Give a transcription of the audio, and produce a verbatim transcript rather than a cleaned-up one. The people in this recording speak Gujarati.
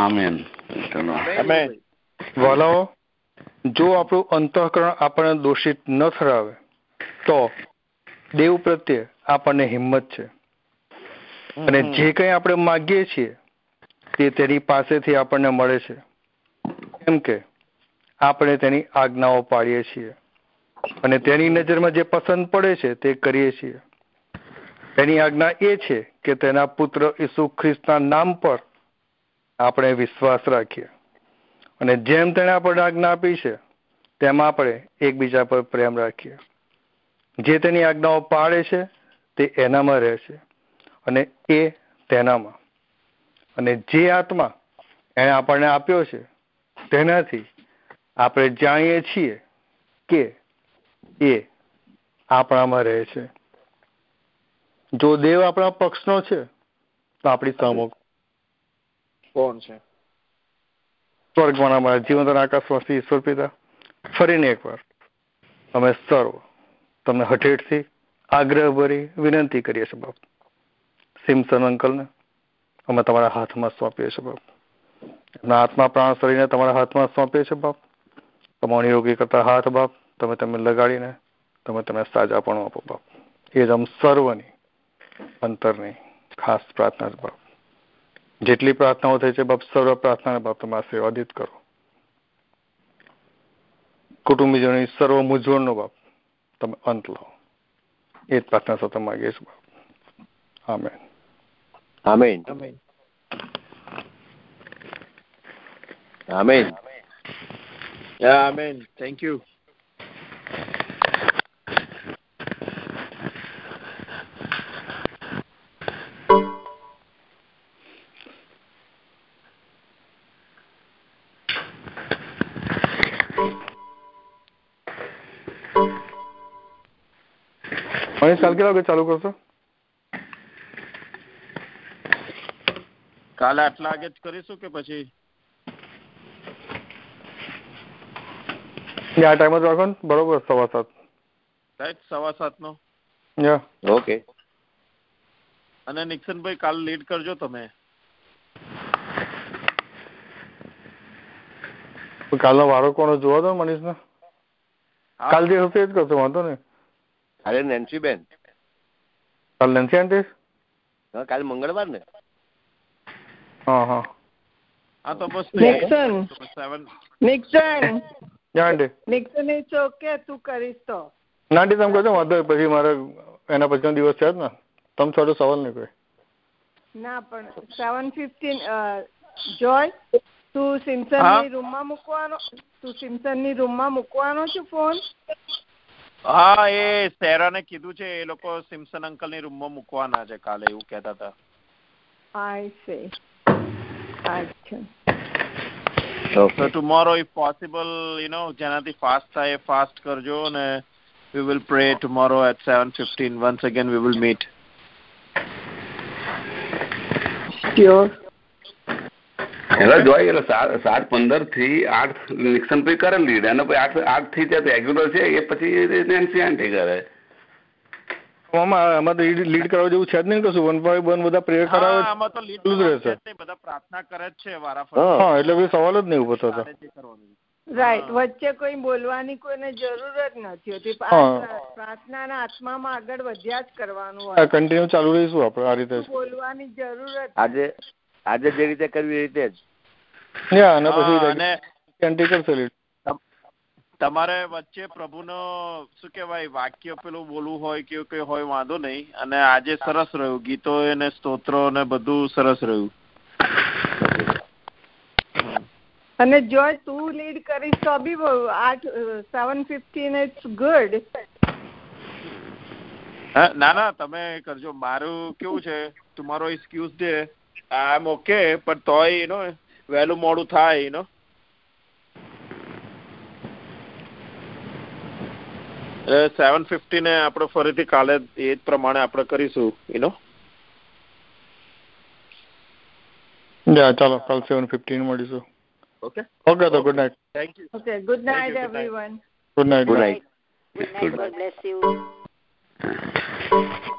આમેન. આમેન. વાલાઓ, જો આપણું અંતઃકરણ આપણને દોષિત ન ઠરાવે તો દેવ પ્રત્યે આપણને હિંમત છે, અને જે કંઈ આપણે માગીએ છીએ તે તેની પાસેથી આપણને મળે છે, કેમ કે આપણે તેની આજ્ઞાઓ પાળીએ છીએ અને તેની નજરમાં જે પસંદ પડે છે તે કરીએ છીએ. તેની આજ્ઞા એ છે કે તેના પુત્ર ઈસુ ખ્રિસ્તના નામ પર આપણે વિશ્વાસ રાખીએ, અને જેમ તેણે આપણને આજ્ઞા આપી છે તેમ આપણે એકબીજા પર પ્રેમ રાખીએ. જે તેની આજ્ઞાઓ પાળે છે તે એનામાં રહે છે અને એ તેનામાં, અને જે આત્મા એણે આપણને આપ્યો છે તેનાથી આપણે જાણીએ છીએ કે એ આપણામાં રહે છે. જો દેવ આપણા પક્ષનો છે તો આપણી સામો કોણ છે? સ્વર્ગમાં અમારા જીવંત આકાશવાસી ઈશ્વર પિતા, ફરીને એકવાર અમે સર્વ તમને હઠેઠથી આગ્રહ ભરી વિનંતી કરીએ છીએ બાપ, સિમસન અંકલને અમે તમારા હાથમાં સોંપીએ છીએ બાપ. એમના આત્મા પ્રાણ શરીરને તમારા હાથમાં સોંપીએ છીએ બાપ. તમારો નિરોગી કરતા હાથ બાપ તમે તમે લગાડીને તમે તમે સાજાપણું આપો બાપ. એ જ આમ સર્વની અંતરની ખાસ પ્રાર્થના છે બાપ. જેટલી પ્રાર્થનાઓ થઈ છે બાપ, સર્વ પ્રાર્થનાને બાપ તમે આશીર્વાદિત કરો. કુટુંબીજોની સર્વ મૂંઝવણનો બાપ તમે અંત લો, એ જ પ્રાર્થના સાથે માગીએ છીએ બાપ. Amen. Amen. Amen. Amen. Thank you. કાલ કેટલા વાગે ચાલુ કરશો? કાલે આટલા વાગે જ કરીશું કે પછી આ ટાઈમ જ રાખો ને, બરોબર? સવા સાત રાઈટ, સવા સાત નો. ઓકે. અને નિક્સનભાઈ કાલ લીડ કરજો તમે. કાલનો વારો કોનો જોવો તો મનીષને? કાલ જે હશે એ જ કરશો, વાંધો ને. કાલે નેન્સી બેન. કાલ નેન્સી આંટી? હા, કાલે મંગળવાર ને. હા હા હા તો બસ Nixon Nixon aunty Nixon it's okay, તું કરીશ તો ના આંટી તમે કહેજો વાંધો પછી મારે એના પછીનો દિવસ છે જ ને, તમે છોડો સવાલ નહીં કોઈ. ના પણ સેવન ફિફ્ટીન જોય તું સિમ્સનની રૂમમાં મૂકવાનો તું સિમ્સનની રૂમમાં મૂકવાનો છું ફોન? હા, એ સેરાને કીધું છે, એ લોકો સિમ્સન અંકલની રૂમમાં મૂકવાના છે કાલે, એવું કહેતા હતા. I see. અચ્છા. So tomorrow if possible, you know, જેનાથી ફાસ્ટ થાય ફાસ્ટ કરજો, અને we will pray tomorrow at seven fifteen. Once again we will meet. Sure. એટલે જોઈ એટલે સાત પંદર થી આઠ નિક્સન પછી કરે લીડ, અને પછી આઠ આઠ થી જે રેગ્યુલર છે એ પછી નેન્સી આંટી કરે. આમાં તો લીડ કરવા જેવું છે જ નહીં કશું. વન બાય વન બધા પ્રેયર કરાવે, આમાં તો લીડ રહેશે, બધા પ્રાર્થના કરે જ છે વારાફરતી. હા, એટલે કોઈ સવાલ જ નહીં ઉભો થતો. રાઈટ, વચ્ચે કોઈ બોલવાની કોઈને જરૂર જ નથી હોતી. પ્રાર્થનાના આત્મામાં આગળ વધ્યા જ કરવાનું હોય, કન્ટિન્યુ ચાલુ રહીશું આપણે આ રીતે. બોલવાની જરૂર જ આજે આજે જે રીતે કરવી એ રીતે જ. અને પછી તમારે વચ્ચે પ્રભુનો શું કહેવાય વાક્ય પેલું બોલવું હોય કે કઈ હોય વાંધો નહીં. અને આજે સરસ રહ્યું, ગીતો અને સ્તોત્રો ને બધું સરસ રહ્યું. અને જો તું લીડ કરીશ તો બી આઠ સેવન ફિફ્ટીન ઇટ્સ ગુડ. ના ના તમે કરજો. મારું કેવું છે, તમારો excuse day I am okay, પણ તોય યુ નો વહેલું મોડું થાય, યુ નો. સેવન ફિફ્ટી ને આપણે ફરીથી કાલે એ જ પ્રમાણે આપણે કરીશું, યુ નો. ચાલો કાલ સેવન ફિફ્ટીન મળીશું. ઓકે ઓકે તો good night. Thank you. Okay, good night everyone. Good night. Good night. Good night. God bless you.